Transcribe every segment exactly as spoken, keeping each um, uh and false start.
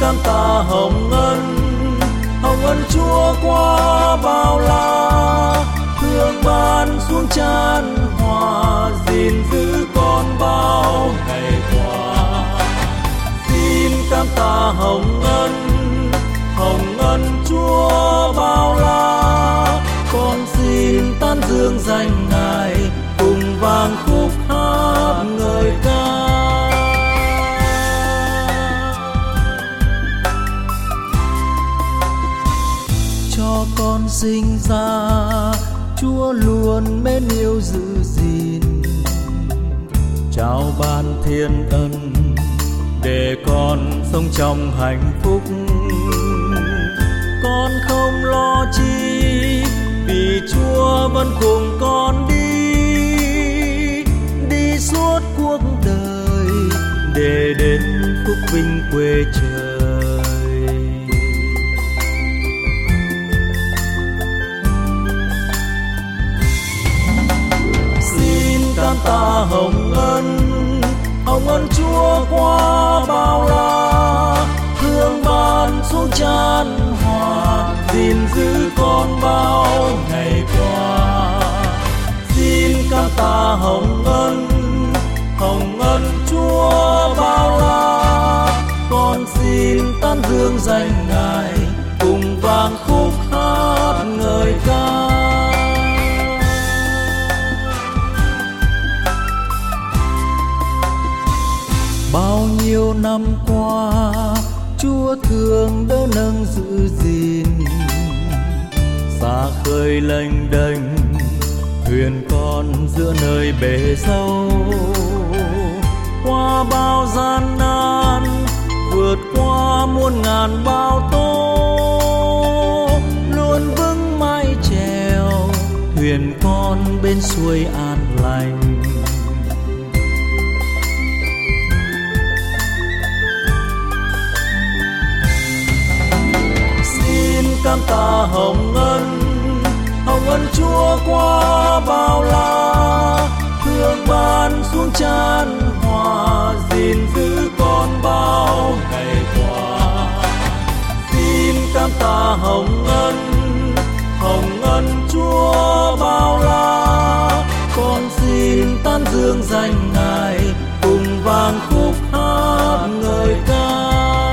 cảm tạ hồng ân, hồng ân Chúa qua bao la, thương ban xuống chan hòa, gìn giữ con bao ngày qua. Xin cảm tạ hồng ân, hồng ân Chúa bao la, con xin tán dương danh Ngài, cùng vang khúc hát ngợi ca. Cho con sinh ra, Chúa luôn mến yêu giữ gìn, trao ban thiên ân để con sống trong hạnh phúc. Con không lo chi vì Chúa vẫn cùng con đi, đi suốt cuộc đời để đến phúc vinh quê trời. Xin cảm tạ hồng ân, hồng ân Chúa qua bao la, thương ban xuống chan hòa, gìn giữ con bao ngày qua. Xin cảm tạ hồng ân, hồng ân Chúa bao la, con xin tán dương danh Ngài, cùng vang khúc hát ngợi ca. Bao nhiêu năm qua Chúa thương đỡ nâng giữ gìn, xa khơi lênh đênh thuyền con giữa nơi bể dâu. Qua bao gian nan vượt qua muôn ngàn bão tố, luôn vững mái chèo thuyền con bên suối an lành. Cảm tạ hồng ân, hồng ân Chúa qua bao la, thương ban xuống chan hòa, gìn giữ con bao ngày qua. Xin cảm tạ hồng ân, hồng ân Chúa bao la, con xin tán dương danh Ngài, cùng vang khúc hát ngợi ca.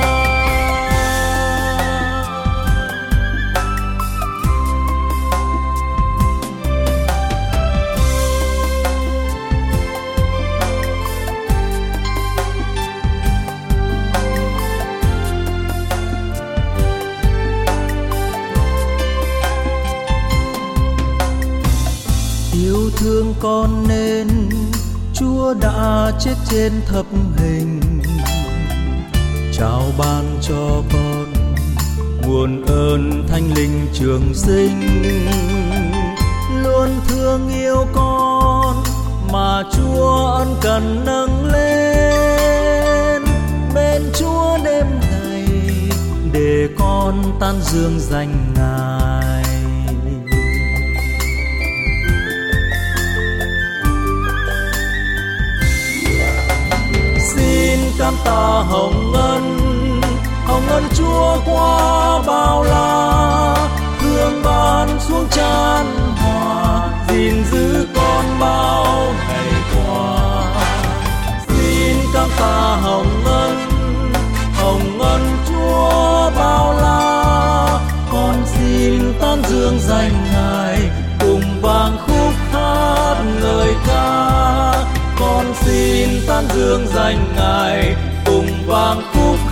Yêu thương con nên Chúa đã chết trên thập hình, trao ban cho con nguồn ơn thánh linh trường sinh. Luôn thương yêu con mà Chúa ân cần nâng lên, bên Chúa đêm ngày để con tán dương danh Ngài. Cảm tạ hồng ân, hồng ân Chúa qua bao la, thương ban xuống chan hòa, gìn giữ con bao ngày qua. Xin cảm tạ hồng ân, hồng ân Chúa bao la, con xin tán dương danh Ngài, cùng vang khúc hát ngợi ca. Con xin tán dương danh Ngài, cùng vang khúc